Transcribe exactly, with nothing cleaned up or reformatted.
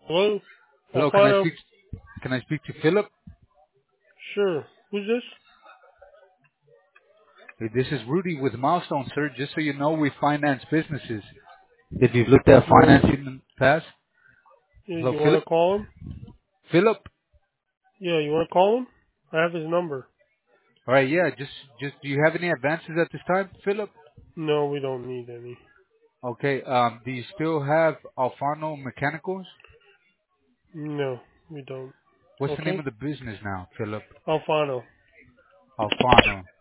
Hello? Hello, can I Alfano? speak can I speak to Philip? Sure. Who's this? Hey, this is Rudy with Milestone, sir. Just so you know, we finance businesses. If you've looked at financing in the past. You, Hello, you want Philip? to call him? Philip? Yeah, you want to call him? I have his number. All right, yeah, just just do you have any advances at this time, Philip? No, we don't need any. Okay, um, do you still have Alfano Mechanicals? No, we don't. What's the name Okay? of the business now, Philip? Alfano. Alfano.